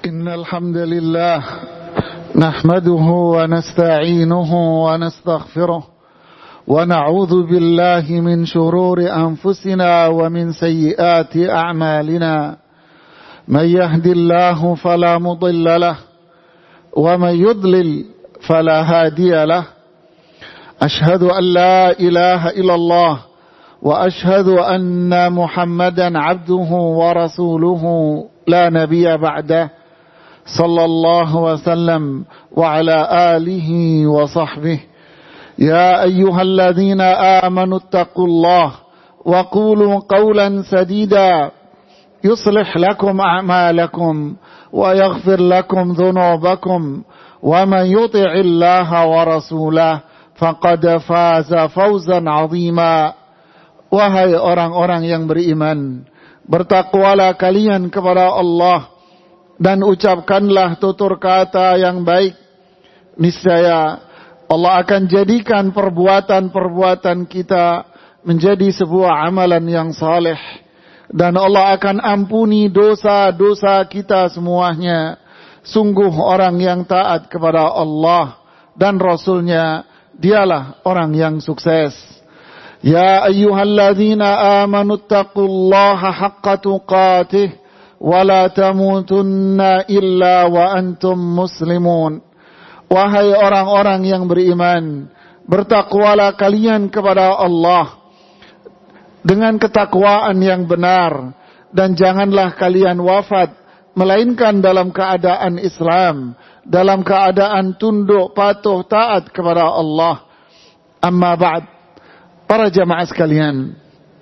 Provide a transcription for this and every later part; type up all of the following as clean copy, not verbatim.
إن الحمد لله نحمده ونستعينه ونستغفره ونعوذ بالله من شرور أنفسنا ومن سيئات أعمالنا من يهد الله فلا مضل له ومن يضلل فلا هادي له أشهد أن لا إله إلا الله وأشهد أن محمدا عبده ورسوله لا نبي بعده صلى الله وسلم وعلى آله وصحبه يا أيها الذين آمنوا اتقوا الله وقولوا قولا سديدا يصلح لكم أعمالكم ويغفر لكم ذنوبكم ومن يطع الله ورسوله فقد فاز فوزا عظيما. Wahai orang-orang yang beriman, bertakwalah kalian kepada Allah dan ucapkanlah tutur kata yang baik. Niscaya Allah akan jadikan perbuatan-perbuatan kita menjadi sebuah amalan yang saleh, dan Allah akan ampuni dosa-dosa kita semuanya. Sungguh orang yang taat kepada Allah dan Rasulnya, dialah orang yang sukses. Ya ayyuhalladzina amanu taqullaha haqqa tuqatih wa la tamutunna illa wa antum muslimun. Wahai orang-orang yang beriman, bertakwalah kalian kepada Allah dengan ketakwaan yang benar, dan janganlah kalian wafat melainkan dalam keadaan Islam, dalam keadaan tunduk patuh taat kepada Allah. Amma ba'd, para jamaah sekalian,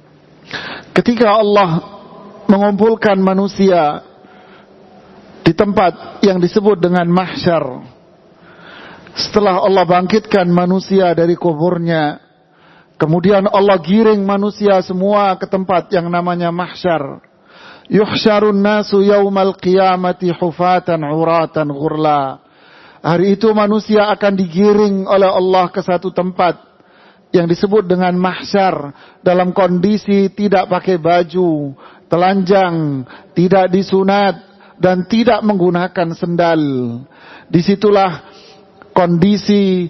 ketika Allah mengumpulkan manusia di tempat yang disebut dengan mahsyar, setelah Allah bangkitkan manusia dari kuburnya, kemudian Allah giring manusia semua ke tempat yang namanya mahsyar. Yuhsyarun nasu yaumal qiyamati hufatan uratan ghurla. Hari itu manusia akan digiring oleh Allah ke satu tempat yang disebut dengan mahsyar, dalam kondisi tidak pakai baju, telanjang, tidak disunat, dan tidak menggunakan sendal. Disitulah kondisi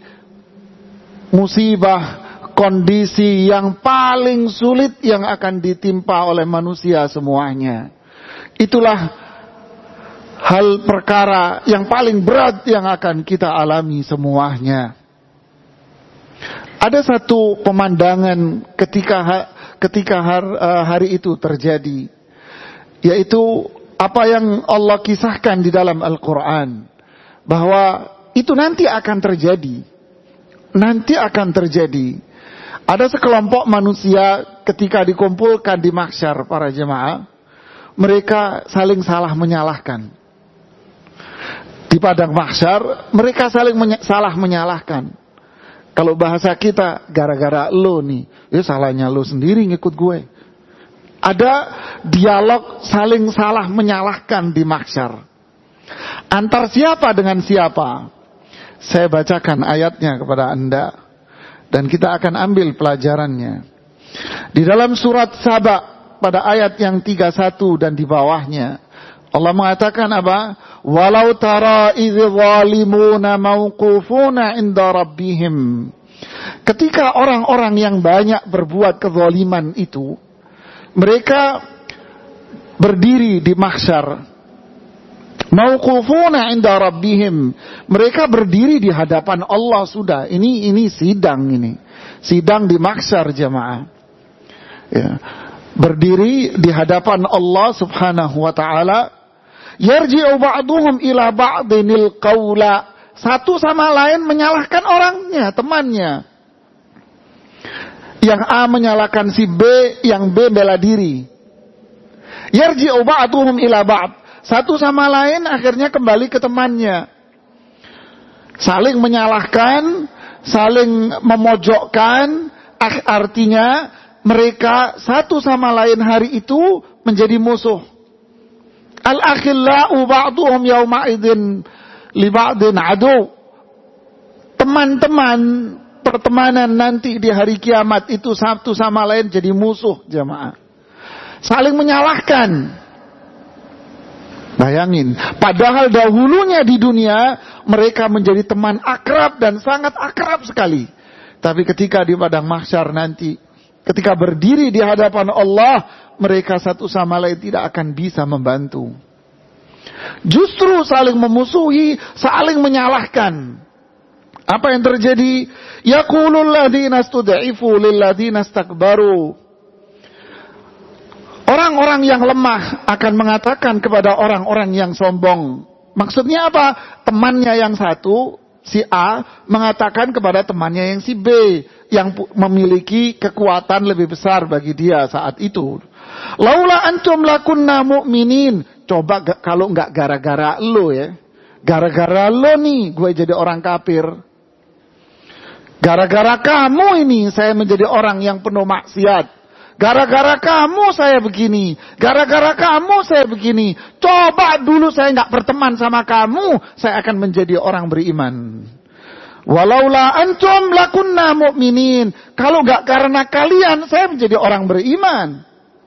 musibah, kondisi yang paling sulit yang akan ditimpa oleh manusia semuanya. Itulah hal perkara yang paling berat yang akan kita alami semuanya. Ada satu pemandangan ketika hari itu terjadi, yaitu apa yang Allah kisahkan di dalam Al-Quran, bahwa itu nanti akan terjadi. Nanti akan terjadi. Ada sekelompok manusia ketika dikumpulkan di mahsyar, para jemaah, mereka saling salah menyalahkan. Di padang mahsyar mereka saling salah menyalahkan. Kalau bahasa kita, gara-gara lo nih, ya salahnya lo sendiri ngikut gue. Ada dialog saling salah menyalahkan di mahsyar. Antar siapa dengan siapa? Saya bacakan ayatnya kepada Anda, dan kita akan ambil pelajarannya. Di dalam surat Saba pada ayat yang 31 dan di bawahnya, Allah mengatakan apa? Walau tara idz zalimuna mauqufuna inda rabbihim. Ketika orang-orang yang banyak berbuat kezaliman itu, mereka berdiri di mahsyar. Mauqufuna inda rabbihim. Mereka berdiri di hadapan Allah sudah. Ini sidang ini. Sidang di mahsyar, jamaah. Ya. Berdiri di hadapan Allah Subhanahu wa taala. Yarji'u ba'duhum ila ba'dinil qawla. Satu sama lain menyalahkan orangnya, temannya. Yang A menyalahkan si B, yang B bela diri. Yarji'u ba'duhum ila ba'd. Satu sama lain akhirnya kembali ke temannya. Saling menyalahkan, saling memojokkan, artinya mereka satu sama lain hari itu menjadi musuh. Al-akhillau ba'duhum yawma idzin li ba'din adu. Teman-teman, pertemanan nanti di hari kiamat itu satu sama lain jadi musuh, jamaah. Saling menyalahkan. Bayangin, padahal dahulunya di dunia mereka menjadi teman akrab dan sangat akrab sekali. Tapi ketika di padang mahsyar nanti, ketika berdiri di hadapan Allah, mereka satu sama lain tidak akan bisa membantu. Justru saling memusuhi, saling menyalahkan. Apa yang terjadi? Yaqulul ladzina istud'ifu lil ladzina istakbaru. Orang-orang yang lemah akan mengatakan kepada orang-orang yang sombong. Maksudnya apa? Temannya yang satu, si A, mengatakan kepada temannya yang si B, yang memiliki kekuatan lebih besar bagi dia saat itu. Laula antum lakunna mu'minin. Coba kalau enggak gara-gara lo ya. Gara-gara lo nih gue jadi orang kafir. Gara-gara kamu ini saya menjadi orang yang penuh maksiat. Gara-gara kamu saya begini. Gara-gara kamu saya begini. Coba dulu saya enggak berteman sama kamu, saya akan menjadi orang beriman. Walaula antum lakunna mu'minin. Kalau enggak karena kalian, saya menjadi orang beriman.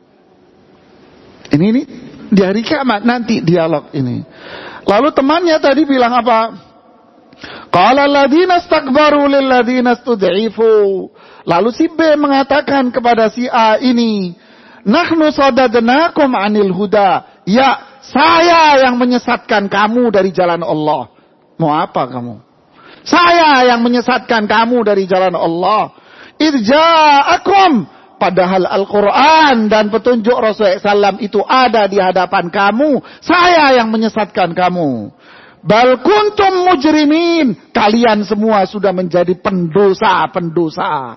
Ini di hari kiamat nanti dialog ini. Lalu temannya tadi bilang apa? Qala alladziina istakbaru lil ladziina istud'ifu. Lalu si B mengatakan kepada si A ini, nahnu sadadnakum 'anil huda. Ya, saya yang menyesatkan kamu dari jalan Allah. Mau apa kamu? Saya yang menyesatkan kamu dari jalan Allah. Irja'akum, padahal Al-Quran dan petunjuk Rasulullah SAW itu ada di hadapan kamu. Saya yang menyesatkan kamu. Bal kuntum mujrimin. Kalian semua sudah menjadi pendosa-pendosa.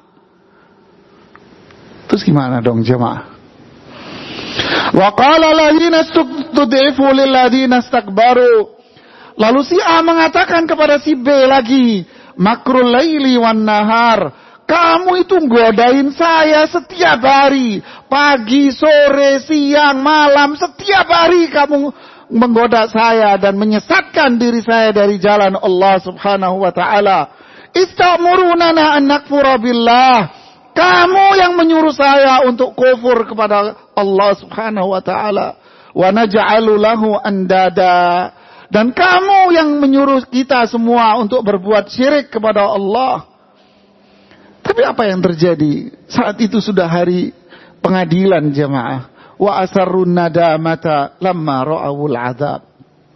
Terus gimana dong jemaah? Wa qala alladziina istud'ifu lil ladziina istakbaru. Lalu si A mengatakan kepada si B lagi, makrul laili wan nahar. Kamu itu godain saya setiap hari. Pagi, sore, siang, malam. Setiap hari kamu menggoda saya dan menyesatkan diri saya dari jalan Allah subhanahu wa ta'ala. Istamurunana an nakfura billah. Kamu yang menyuruh saya untuk kufur kepada Allah subhanahu wa ta'ala. Wa naj'alu lahu andada. Dan kamu yang menyuruh kita semua untuk berbuat syirik kepada Allah. Tapi apa yang terjadi? Saat itu sudah hari pengadilan jemaah. Wa asarrun nadamata lamma ra'awul azab.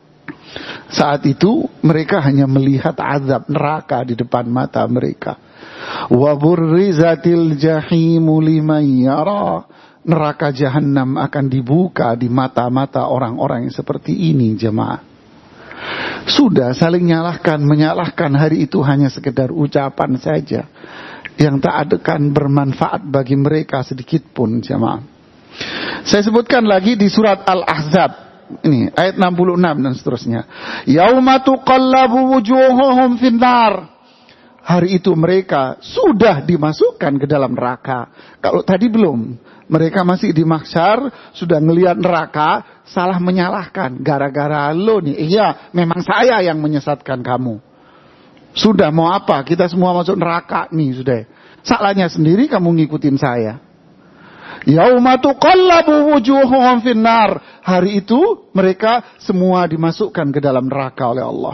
Saat itu mereka hanya melihat azab neraka di depan mata mereka. Wa burrizatil jahimu liman yara. Neraka jahanam akan dibuka di mata-mata orang-orang yang seperti ini jemaah. Sudah saling menyalahkan hari itu hanya sekedar ucapan saja yang tak akan bermanfaat bagi mereka sedikit pun jemaah. Saya sebutkan lagi di surat Al-Ahzab ini ayat 66 dan seterusnya. Yauma tuqallabu wujuhuhum finnar. Hari itu mereka sudah dimasukkan ke dalam neraka. Kalau tadi belum, mereka masih di mahsyar, sudah ngelihat neraka, salah menyalahkan. Gara-gara lo nih, iya memang saya yang menyesatkan kamu. Sudah mau apa, kita semua masuk neraka nih sudah. Salahnya sendiri kamu ngikutin saya. Yauma tuqallabu wujuhuhum finnar. Hari itu mereka semua dimasukkan ke dalam neraka oleh Allah.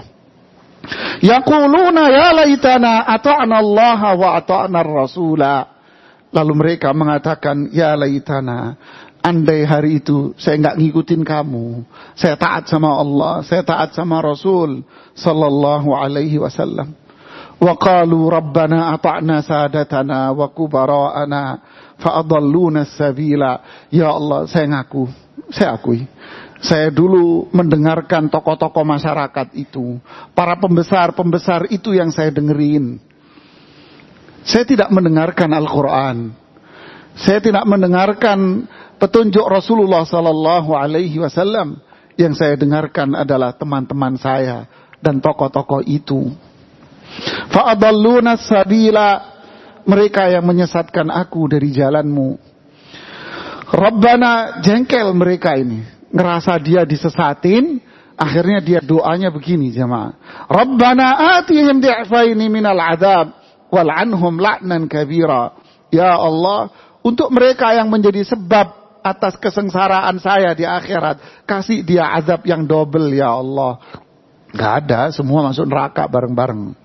Yaquluna ya laitana ata'na Allah wa ata'na ar-rasula. Lalu mereka mengatakan, ya laitana, andai hari itu saya enggak ngikutin kamu. Saya taat sama Allah, saya taat sama Rasul sallallahu alaihi wasallam. Wa qalu rabbana ata'na sadatana wa kubara'ana fa adalluna as-sabila. Ya Allah, saya akui. Saya dulu mendengarkan tokoh-tokoh masyarakat itu. Para pembesar-pembesar itu yang saya dengerin. Saya tidak mendengarkan Al-Quran. Saya tidak mendengarkan petunjuk Rasulullah sallallahu alaihi wasallam. Yang saya dengarkan adalah teman-teman saya dan tokoh-tokoh itu. Fa'adalluna sabila. Mereka yang menyesatkan aku dari jalanmu. Rabbana, jengkel mereka ini. Ngerasa dia disesatin, akhirnya dia doanya begini jemaah. Rabbana atihim di'faini minal adab wal'anhum la'nan kabira. Ya Allah, untuk mereka yang menjadi sebab atas kesengsaraan saya di akhirat. Kasih dia azab yang double ya Allah. Gak ada, semua masuk neraka bareng-bareng.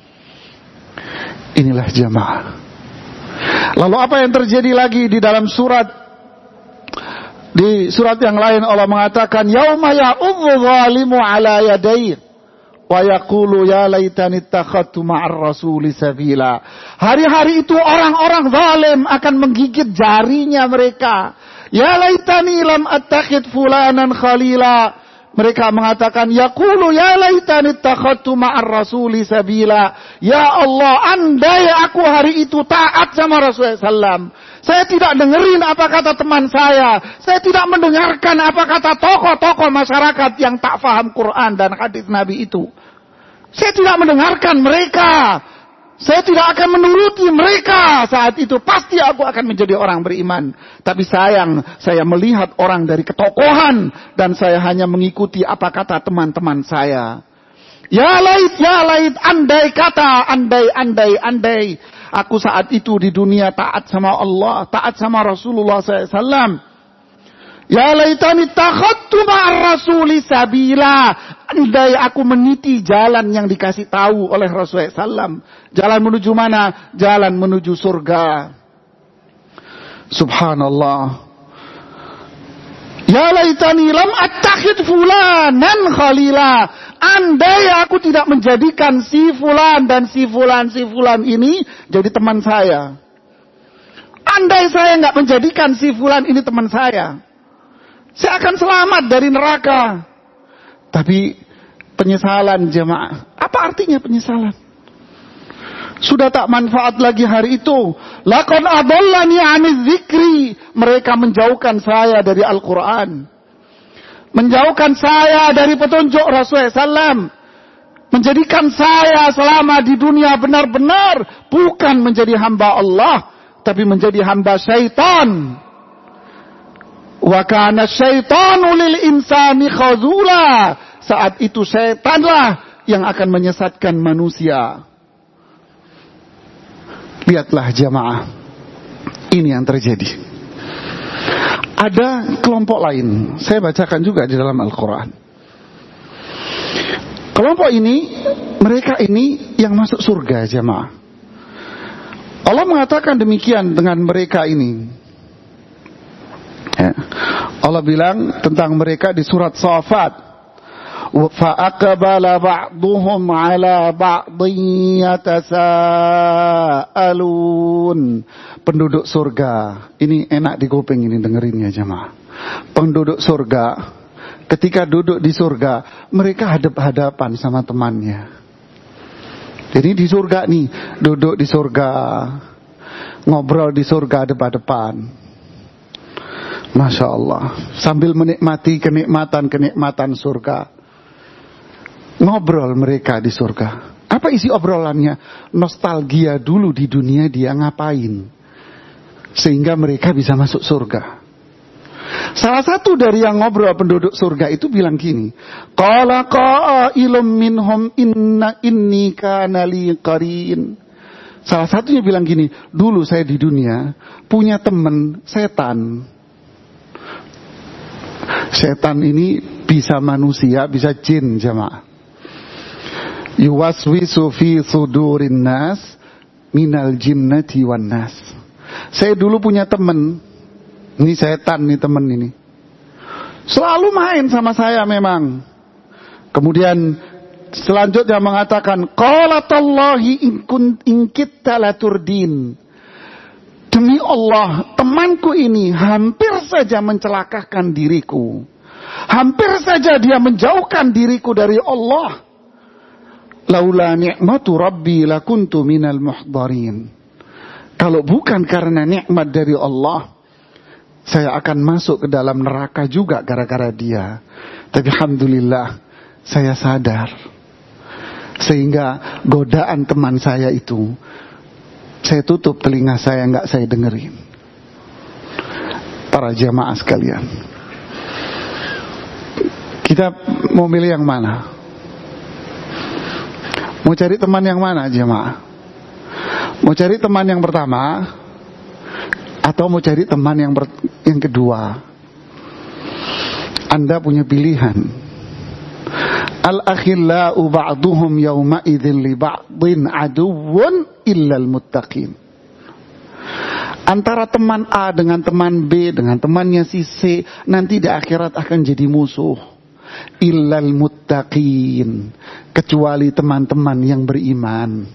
Inilah jamaah. Lalu apa yang terjadi lagi di dalam surat? Di surat yang lain Allah mengatakan, yauma ya'udzu zalimu ala yadayhi wa yaqulu ya laitani ittakhadtu ma'ar rasuli sabila. Hari-hari itu orang-orang zalim akan menggigit jarinya mereka. Ya laitani lam attakhid fulanan khalila. Mereka mengatakan, yaqulu ya laitani ittakhadtu ma'ar rasuli sabila. Ya Allah, andai aku hari itu taat sama Rasulullah SAW. Saya tidak dengerin apa kata teman saya. Saya tidak mendengarkan apa kata tokoh-tokoh masyarakat yang tak faham Quran dan hadis Nabi itu. Saya tidak mendengarkan mereka. Saya tidak akan menuruti mereka saat itu. Pasti aku akan menjadi orang beriman. Tapi sayang, saya melihat orang dari ketokohan. Dan saya hanya mengikuti apa kata teman-teman saya. Ya lait, andai kata, andai. Aku saat itu di dunia taat sama Allah, taat sama Rasulullah SAW. Ya laitani takhadtu ma'ar rasuli sabila. Andai aku meniti jalan yang dikasih tahu oleh Rasulullah SAW. Jalan menuju mana? Jalan menuju surga. Subhanallah. Ya laitani lam attakhid fulanan khalila. Andai aku tidak menjadikan si fulan dan si fulan ini jadi teman saya. Andai saya nggak menjadikan si fulan ini teman saya akan selamat dari neraka. Tapi penyesalan jemaah, apa artinya penyesalan? Sudah tak manfaat lagi hari itu. Laqad adallani 'aniz zikri. Mereka menjauhkan saya dari Al-Quran. Menjauhkan saya dari petunjuk Rasulullah SAW. Menjadikan saya selama di dunia benar-benar bukan menjadi hamba Allah, tapi menjadi hamba syaitan. Wa kana syaitanu lil insani khazula. Saat itu syaitanlah yang akan menyesatkan manusia. Lihatlah jamaah, ini yang terjadi. Ada kelompok lain, saya bacakan juga di dalam Al-Quran. Kelompok ini, mereka ini yang masuk surga jamaah. Allah mengatakan demikian dengan mereka ini. Ya. Allah bilang tentang mereka di surat Shafat. فَأَقْبَلَ بَعْضُهُمْ عَلَى بَعْضٍ يَتَسَاءَلُونَ. Penduduk surga, ini enak di kuping ini dengerinnya jemaah. Penduduk surga, ketika duduk di surga, mereka hadap-hadapan sama temannya. Jadi di surga nih, duduk di surga, ngobrol di surga depan-depan. Masya Allah, sambil menikmati kenikmatan surga. Ngobrol mereka di surga. Apa isi obrolannya? Nostalgia dulu di dunia dia ngapain, sehingga mereka bisa masuk surga. Salah satu dari yang ngobrol penduduk surga itu bilang gini, qala qailum minhum inni kana li qarin. Salah satunya bilang gini, dulu saya di dunia punya teman setan. Setan ini bisa manusia, bisa jin jemaah. Yuwaswisu fi sudurin nas minal jinnati wan nas. Saya dulu punya teman, ini setan nih teman ini. Selalu main sama saya memang. Kemudian selanjutnya mengatakan, qalatallahi in kitta laturdin. Demi Allah, temanku ini hampir saja mencelakakan diriku. Hampir saja dia menjauhkan diriku dari Allah. Laula ni'matu rabbi lakuntu minal muhdarin. Kalau bukan karena nikmat dari Allah, saya akan masuk ke dalam neraka juga gara-gara dia. Tapi alhamdulillah, saya sadar. Sehingga godaan teman saya itu, saya tutup telinga saya, nggak saya dengerin. Para jamaah sekalian, kita mau milih yang mana? Mau cari teman yang mana jemaah? Mau cari teman yang pertama, Atau mau cari teman yang kedua? Anda punya pilihan. Al-akhillau ba'duhum yawma idzin li ba'din aduwwun illal muttaqin. Antara teman A dengan teman B dengan temannya si C nanti di akhirat akan jadi musuh. Illal muttaqin, kecuali teman-teman yang beriman.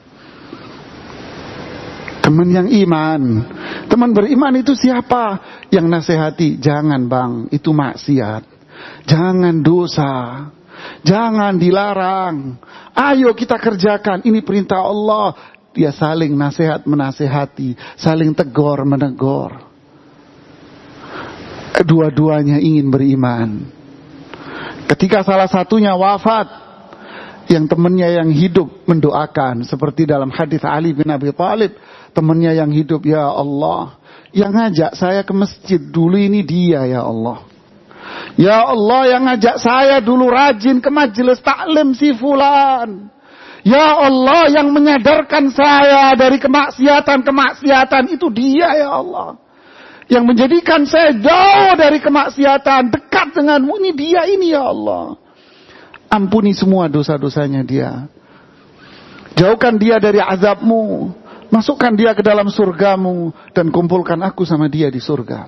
Teman yang iman. Teman beriman itu siapa? Yang nasihati, jangan bang, itu maksiat. Jangan dosa. Jangan dilarang. Ayo kita kerjakan, ini perintah Allah. Dia saling nasihat menasihati, saling tegur menegur. Dua-duanya ingin beriman. Ketika salah satunya wafat, yang temannya yang hidup mendoakan, seperti dalam hadis Ali bin Abi Thalib, temannya yang hidup, ya Allah, yang ngajak saya ke masjid dulu ini dia, ya Allah. Ya Allah, yang ngajak saya dulu rajin ke majelis taklim si fulan. Ya Allah, yang menyadarkan saya dari kemaksiatan itu dia, ya Allah. Yang menjadikan saya jauh dari kemaksiatan, dekat denganmu, ini dia ini, ya Allah. Ampuni semua dosa-dosanya dia. Jauhkan dia dari azabmu. Masukkan dia ke dalam surgamu. Dan kumpulkan aku sama dia di surga.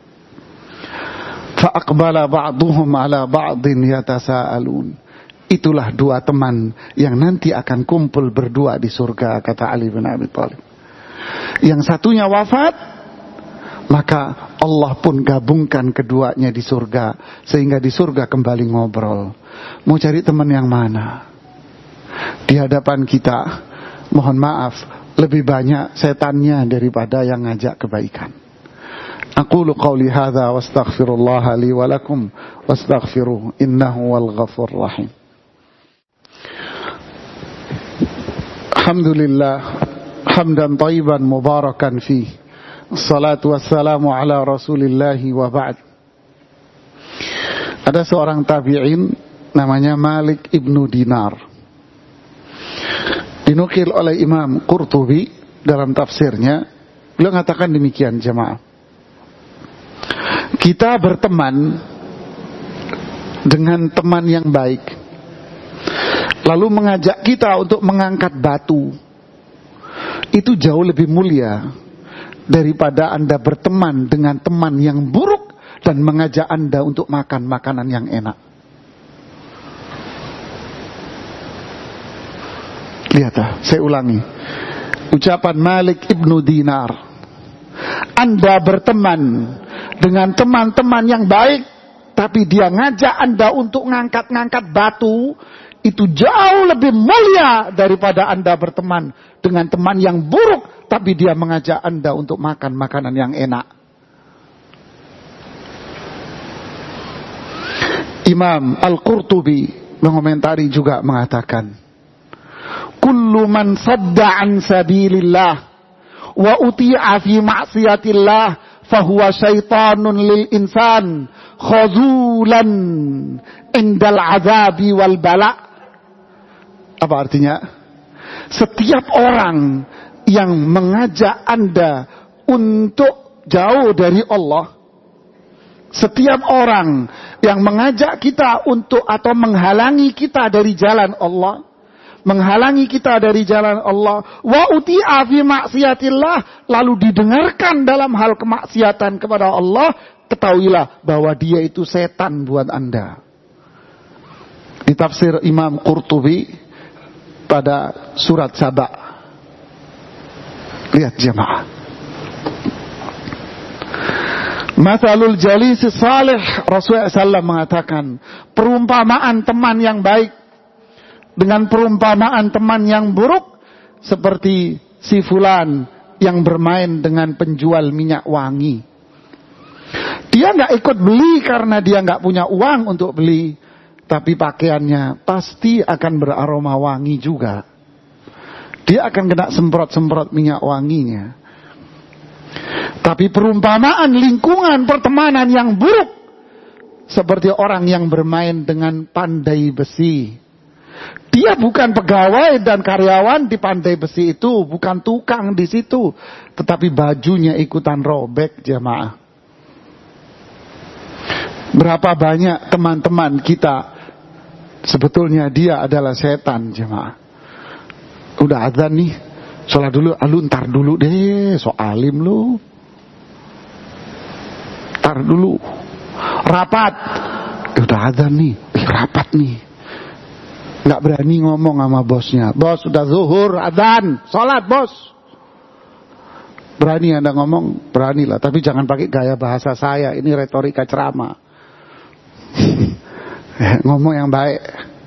Fa'aqbala ba'duhum ala ba'din yatasa'alun. Itulah dua teman yang nanti akan kumpul berdua di surga, kata Ali bin Abi Thalib. Yang satunya wafat, maka Allah pun gabungkan keduanya di surga, sehingga di surga kembali ngobrol. Mau cari teman yang mana? Di hadapan kita, mohon maaf, lebih banyak setannya daripada yang ngajak kebaikan. Aqulu qawli hadza wastaghfirullah li wa lakum wastaghfiruhu innahu wal ghafurur rahim. Alhamdulillah hamdan thayyiban mubarakan fi. Assalatu wassalamu ala Rasulillahi wa ba'd. Ada seorang tabi'in namanya Malik ibnu Dinar. Dinukil oleh Imam Qurtubi dalam tafsirnya, beliau mengatakan demikian, jemaah. Kita berteman dengan teman yang baik, lalu mengajak kita untuk mengangkat batu, itu jauh lebih mulia daripada Anda berteman dengan teman yang buruk dan mengajak Anda untuk makan makanan yang enak. Lihatlah, saya ulangi ucapan Malik ibnu Dinar. Anda berteman dengan teman-teman yang baik, tapi dia ngajak Anda untuk ngangkat-ngangkat batu, itu jauh lebih mulia daripada Anda berteman dengan teman yang buruk, tapi dia mengajak Anda untuk makan makanan yang enak. Imam Al-Qurtubi mengomentari juga mengatakan, kullu man sadda an sabilillah wa uti'a fi ma'siyatillah fahuwa syaitanun lil insan khazulan indal azabi wal bala. Apa artinya? Setiap orang yang mengajak Anda untuk jauh dari Allah, setiap orang yang mengajak kita untuk atau menghalangi kita dari jalan Allah, menghalangi kita dari jalan Allah, wa uti'a fi maksiatillah, lalu didengarkan dalam hal kemaksiatan kepada Allah, ketahuilah bahwa dia itu setan buat Anda. Di tafsir Imam Qurtubi pada surat Saba. Lihat jemaah. Mathalul jalisi salih, Rasulullah SAW mengatakan, perumpamaan teman yang baik dengan perumpamaan teman yang buruk seperti si fulan yang bermain dengan penjual minyak wangi. Dia nggak ikut beli karena dia nggak punya uang untuk beli, tapi pakaiannya pasti akan beraroma wangi juga. Dia akan kena semprot-semprot minyak wanginya. Tapi perumpamaan lingkungan pertemanan yang buruk seperti orang yang bermain dengan pandai besi, Dia bukan pegawai dan karyawan di Pandai Besi itu, bukan tukang di situ, tetapi bajunya ikutan robek, jamaah. Berapa banyak teman-teman kita sebetulnya dia adalah setan, jemaah. Udah azan nih, sholat dulu, lu ntar dulu deh, so alim lu. Ntar dulu. Rapat. Udah azan nih, rapat nih. Nggak berani ngomong sama bosnya. Bos, sudah zuhur, azan, sholat bos. Berani Anda ngomong? Beranilah, tapi jangan pakai gaya bahasa saya, ini retorika ceramah. Ngomong yang baik.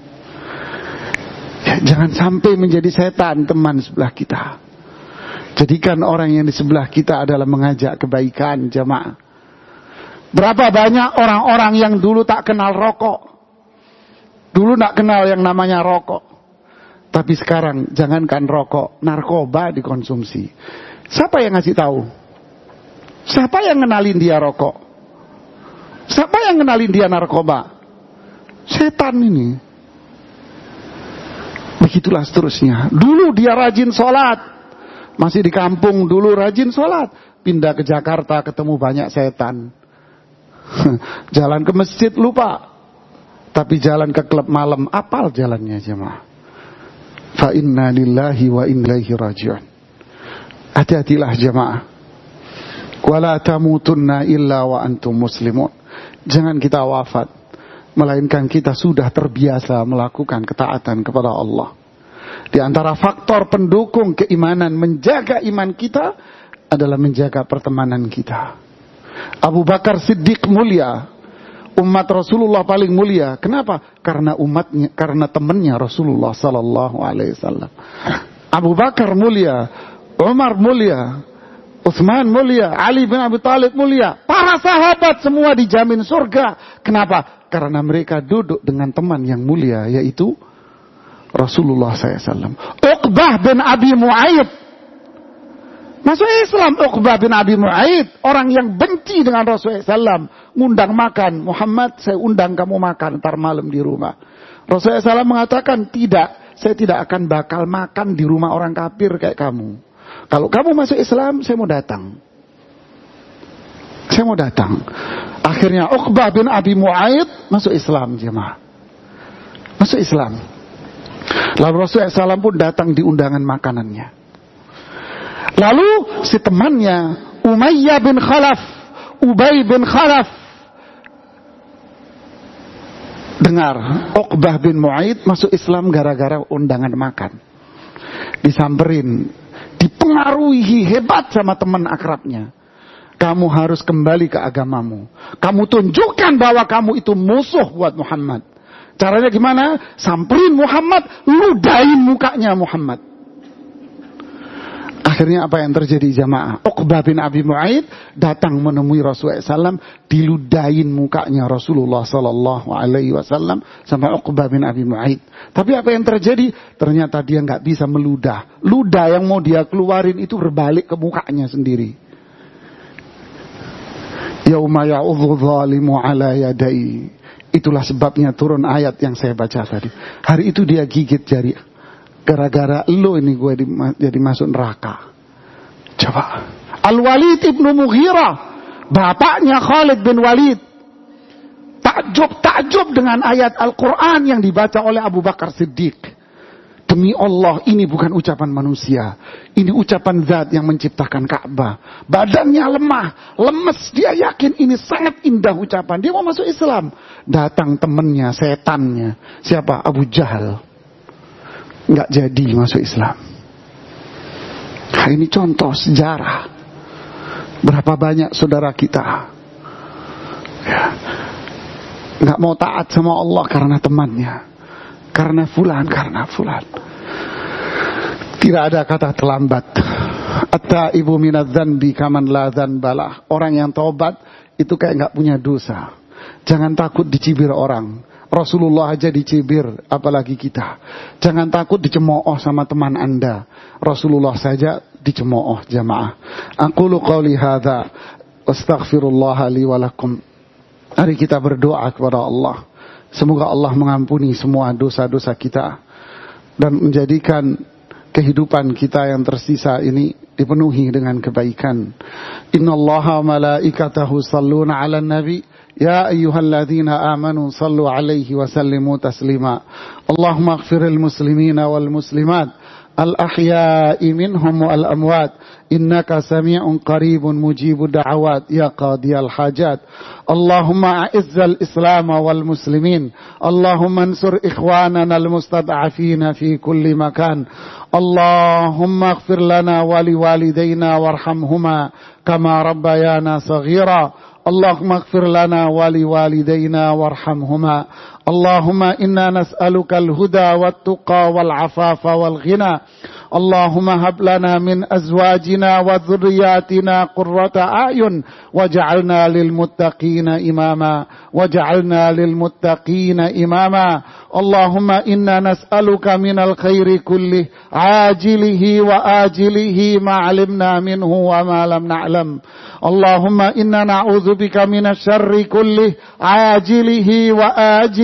Jangan sampai menjadi setan teman sebelah kita. Jadikan orang yang di sebelah kita adalah mengajak kebaikan, jamaah. Berapa banyak orang-orang yang dulu tak kenal rokok, dulu tak kenal yang namanya rokok, tapi sekarang jangankan rokok, narkoba dikonsumsi. Siapa yang ngasih tahu? Siapa yang kenalin dia rokok? Siapa yang kenalin dia narkoba? Setan ini. Begitulah seterusnya. Dulu dia rajin sholat, masih di kampung dulu rajin sholat, pindah ke Jakarta ketemu banyak setan. Jalan ke masjid lupa, tapi jalan ke klub malam apal jalannya, jemaah. Fa inna lillahi wa inna ilaihi raji'un. Hati-hatilah jemaah. Wala tamutunna illa wa antum muslimun. Jangan kita wafat melainkan kita sudah terbiasa melakukan ketaatan kepada Allah. Di antara faktor pendukung keimanan, menjaga iman kita adalah menjaga pertemanan kita. Abu Bakar Siddiq mulia, umat Rasulullah paling mulia. Kenapa? Karena umatnya, karena temannya Rasulullah sallallahu alaihi wasallam. Abu Bakar mulia, Umar mulia, Utsman mulia, Ali bin Abi Thalib mulia. Para sahabat semua dijamin surga. Kenapa? Karena mereka duduk dengan teman yang mulia, yaitu Rasulullah SAW. Uqbah bin Abi Mu'ayyid masuk Islam. Uqbah bin Abi Mu'ayyid, orang yang benci dengan Rasulullah SAW, ngundang makan. Muhammad, saya undang kamu makan ntar malam di rumah. Rasulullah SAW mengatakan, tidak, saya tidak akan bakal makan di rumah orang kafir kayak kamu. Kalau kamu masuk Islam, saya mau datang. Saya mau datang. Akhirnya Uqbah bin Abi Mu'ayyid masuk Islam, jemaah. Masuk Islam. Lalu Rasulullah SAW pun datang di undangan makanannya. Lalu si temannya Umayyah bin Khalaf, Ubay bin Khalaf, dengar Uqbah bin Mu'ayyid masuk Islam gara-gara undangan makan. Disamperin, dipengaruhi hebat sama teman akrabnya. Kamu harus kembali ke agamamu. Kamu tunjukkan bahwa kamu itu musuh buat Muhammad. Caranya gimana? Samperin Muhammad, ludahin mukanya Muhammad. Akhirnya apa yang terjadi, jamaah? Uqbah bin Abi Mu'ayyid datang menemui Rasulullah SAW, diludahin mukanya Rasulullah SAW sama Uqbah bin Abi Mu'ayyid. Tapi apa yang terjadi? Ternyata dia nggak bisa meludah. Ludah yang mau dia keluarin itu berbalik ke mukanya sendiri. Yauma ya'udzu dzalimu ala yadai. Itulah sebabnya turun ayat yang saya baca tadi. Hari itu dia gigit jari. Gara-gara lo ini gue jadi masuk neraka. Coba. Al-Walid ibnu Mughirah, bapaknya Khalid bin Walid, takjub dengan ayat Al-Quran yang dibaca oleh Abu Bakar Siddiq. Demi Allah, ini bukan ucapan manusia. Ini ucapan zat yang menciptakan Ka'bah. Badannya lemah, lemes. Dia yakin ini sangat indah ucapan. Dia mau masuk Islam. Datang temannya, setannya. Siapa? Abu Jahal. Nggak jadi masuk Islam. Nah, ini contoh sejarah. Berapa banyak saudara kita ya, nggak mau taat sama Allah karena temannya, karena fulan. Tidak ada kata terlambat. At-taibu minadz-dzanbi kaman la dzanbalah. Orang yang taubat itu kayak nggak punya dosa. Jangan takut dicibir orang. Rasulullah aja dicibir, apalagi kita. Jangan takut dicemooh sama teman Anda. Rasulullah saja dicemooh, jamaah. Aqulu qouli hadza astaghfirullah li wa lakum. Mari kita berdoa kepada Allah. Semoga Allah mengampuni semua dosa-dosa kita. dan menjadikan kehidupan kita yang tersisa ini dipenuhi dengan kebaikan. Innallaha malaikatahu shalluna 'alan nabi ya ayyuhalladzina amanu shallu 'alaihi wa sallimu taslima. Allahumma ighfiril muslimina wal muslimat al-ahya'i minhum wal amwat innaka sami'un qaribun mujibud da'awat ya qadiyal hajat. Allahumma a'izzal islam wal muslimin, Allahumma ansur ikhwanana al mustad'afina fi kulli makan. Allahumma ighfir lana wa liwalidayna warhamhuma kama rabbayana saghira. Allahumma ighfir lana wa liwalidayna warhamhuma. Allahumma inna nas'aluka al-huda wat-tuqa wal-'afafa wal-ghina. Allahumma hab lana min azwajina wa dhurriyyatina qurrata a'yun waj'alna lil muttaqina imama waj'alna lil muttaqina imama. Allahumma inna nas'aluka minal khairi kullih ajilihi wa ajilihi ma 'alimna minhu wa ma lam na'lam. Allahumma inna na'udzubika minasy syarri kullih ajilihi wa ajilihi